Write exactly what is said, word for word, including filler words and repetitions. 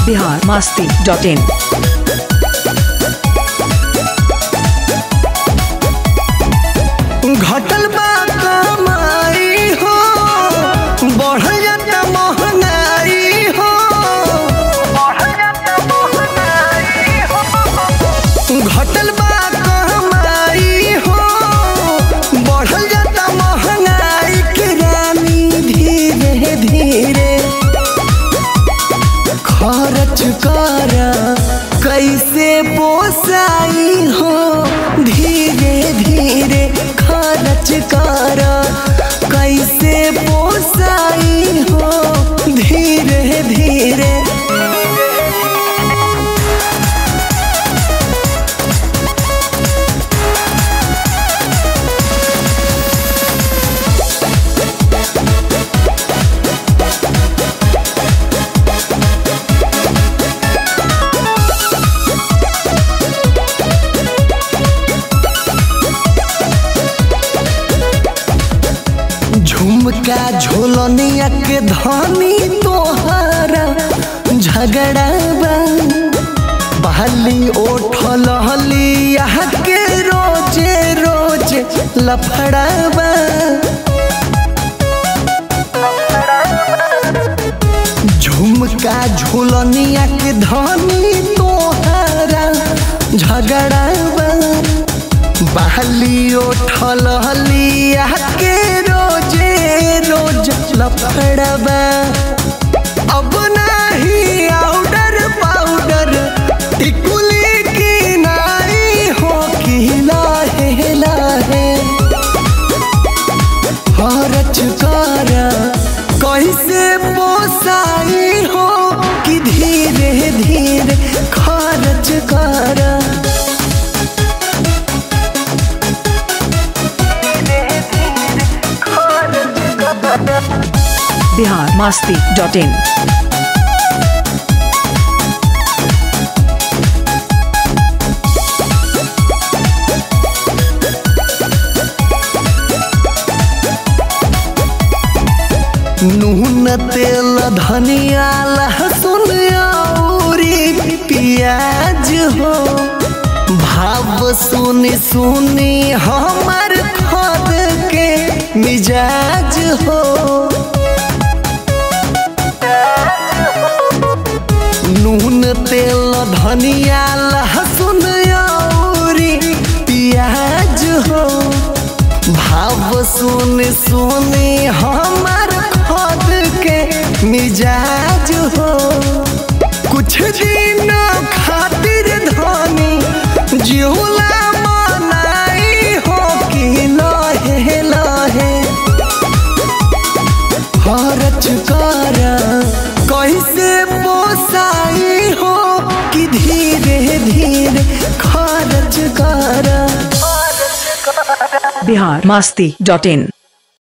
Bihar Masti dot इन। घटल बा कमाई हो, बढ़ल जाता महंगाई हो, घटल बा कमाई हो, बढ़ल जाता महंगाई के रानी धीरे धीरे खर्च कर कैसे पोसाई हो, धीरे धीरे खर्च कर कैसे पोसाई हो, धीरे धीरे झुमका झोलनिया के धनी तोहरा झगड़ा बा, बहली ओठल हलिया के रोजे रोजे लफड़ा बा, झुमका झोलनिया के धनी तोहरा झगड़ा बा, बहली ओठल हलिया के रोजे रोज लफड़बा, अब नहीं आउडर पाउडर टिकुली की नाई हो कि लाहे लाहे खर्च कर कैसे पोसाई हो, कि धीरे धीरे खर्च कर बिहार मस्ती डॉट इन। नून तेल धनिया लहसुन औरी प्याज हो, भाव सुनी सुनी हमार खुद के मिजाज हो, नून तेल धनिया लहसुन औरी प्याज हो, भाव सुनी सुनी हमार खुद के मिजाज हो, कुछ दिन खातिर धनी जिहुला मनाई हो, कि लहे लहे खर्च कर कैसे पोसाई हो, कि धीरे धीरे खर्च कर। बिहार मस्ती डॉट इन।